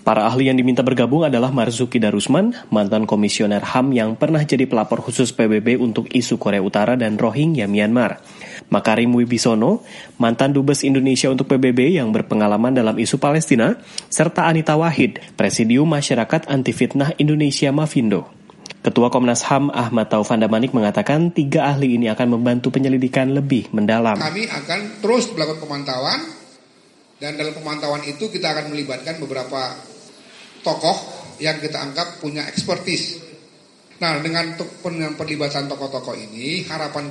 Para ahli yang diminta bergabung adalah Marzuki Darusman, mantan komisioner HAM yang pernah jadi pelapor khusus PBB untuk isu Korea Utara dan Rohingya Myanmar. Makarim Wibisono, mantan dubes Indonesia untuk PBB yang berpengalaman dalam isu Palestina, serta Anita Wahid, Presidium Masyarakat Anti Fitnah Indonesia Mafindo. Ketua Komnas HAM Ahmad Taufan Damanik mengatakan 3 ahli ini akan membantu penyelidikan lebih mendalam. Kami akan terus melakukan pemantauan, dan dalam pemantauan itu kita akan melibatkan beberapa tokoh yang kita anggap punya ekspertis. Nah, dengan perlibatan tokoh-tokoh ini, harapan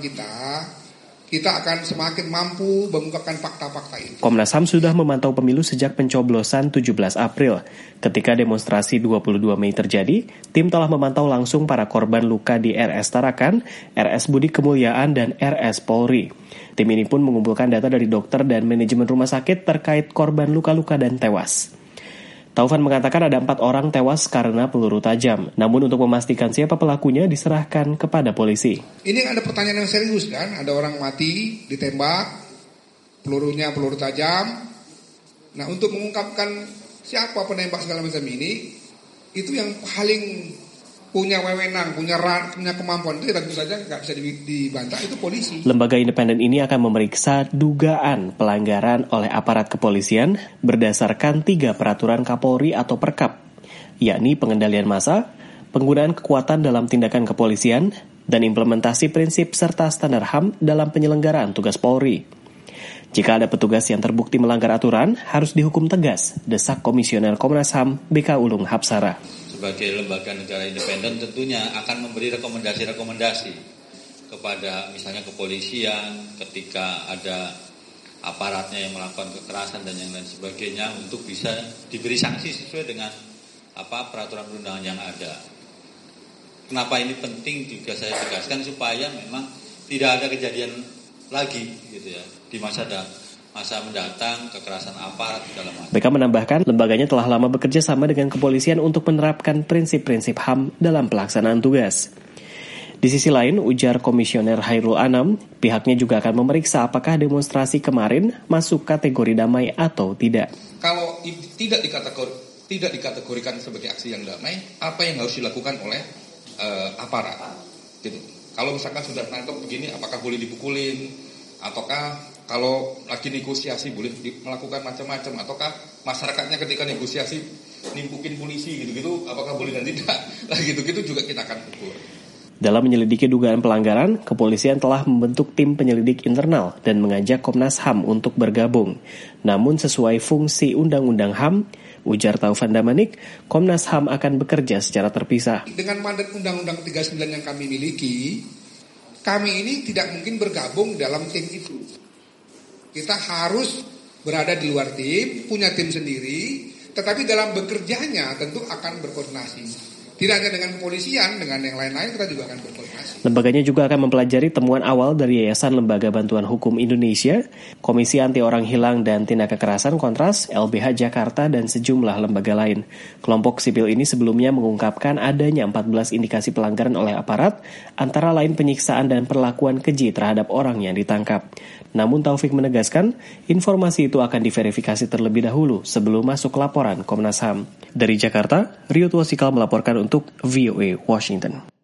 kita akan semakin mampu mengungkapkan fakta-fakta ini. Komnas HAM sudah memantau pemilu sejak pencoblosan 17 April. Ketika demonstrasi 22 Mei terjadi, tim telah memantau langsung para korban luka di RS Tarakan, RS Budi Kemuliaan, dan RS Polri. Tim ini pun mengumpulkan data dari dokter dan manajemen rumah sakit terkait korban luka-luka dan tewas. Taufan mengatakan ada 4 orang tewas karena peluru tajam. Namun untuk memastikan siapa pelakunya diserahkan kepada polisi. Ini ada pertanyaan yang serius kan? Ada orang mati, ditembak, pelurunya peluru tajam. Nah, untuk mengungkapkan siapa penembak segala macam ini, itu yang paling punya wewenang, punya kemampuan itu tentu saja nggak bisa dibantah, itu polisi. Lembaga independen ini akan memeriksa dugaan pelanggaran oleh aparat kepolisian berdasarkan 3 peraturan Kapolri atau Perkap, yakni pengendalian massa, penggunaan kekuatan dalam tindakan kepolisian, dan implementasi prinsip serta standar HAM dalam penyelenggaraan tugas Polri. Jika ada petugas yang terbukti melanggar aturan, harus dihukum tegas, desak Komisioner Komnas HAM BK Ulung Hapsara. Sebagai lembaga negara independen tentunya akan memberi rekomendasi-rekomendasi kepada misalnya kepolisian ketika ada aparatnya yang melakukan kekerasan dan yang lain sebagainya untuk bisa diberi sanksi sesuai dengan peraturan perundangan yang ada. Kenapa ini penting juga saya tegaskan supaya memang tidak ada kejadian lagi gitu ya di masa mendatang kekerasan aparat di dalam BK menambahkan lembaganya telah lama bekerja sama dengan kepolisian untuk menerapkan prinsip-prinsip HAM dalam pelaksanaan tugas. Di sisi lain, ujar Komisioner Hairul Anam, pihaknya juga akan memeriksa apakah demonstrasi kemarin masuk kategori damai atau tidak. Kalau tidak dikategorikan sebagai aksi yang damai, apa yang harus dilakukan oleh aparat? Gitu. Kalau misalkan sudah nangkep begini, apakah boleh dipukulin? Ataukah kalau lagi negosiasi boleh melakukan macam-macam, ataukah masyarakatnya ketika negosiasi nimpukin polisi gitu-gitu, apakah boleh dan tidak? Nah gitu-gitu juga kita akan ukur. Dalam menyelidiki dugaan pelanggaran, kepolisian telah membentuk tim penyelidik internal dan mengajak Komnas HAM untuk bergabung. Namun sesuai fungsi Undang-Undang HAM, ujar Taufan Damanik, Komnas HAM akan bekerja secara terpisah. Dengan mandat Undang-Undang 39 yang kami miliki, kami ini tidak mungkin bergabung dalam tim itu. Kita harus berada di luar tim, punya tim sendiri, tetapi dalam bekerjanya tentu akan berkoordinasi. Tidak hanya dengan kepolisian, dengan yang lain-lain kita juga akan berkoordinasi. Lembaganya juga akan mempelajari temuan awal dari Yayasan Lembaga Bantuan Hukum Indonesia, Komisi Anti Orang Hilang dan Tindak Kekerasan Kontras, LBH Jakarta, dan sejumlah lembaga lain. Kelompok sipil ini sebelumnya mengungkapkan adanya 14 indikasi pelanggaran oleh aparat, antara lain penyiksaan dan perlakuan keji terhadap orang yang ditangkap. Namun Taufik menegaskan, informasi itu akan diverifikasi terlebih dahulu sebelum masuk laporan Komnas HAM. Dari Jakarta, Rio Tuasikal melaporkan untuk VOA Washington.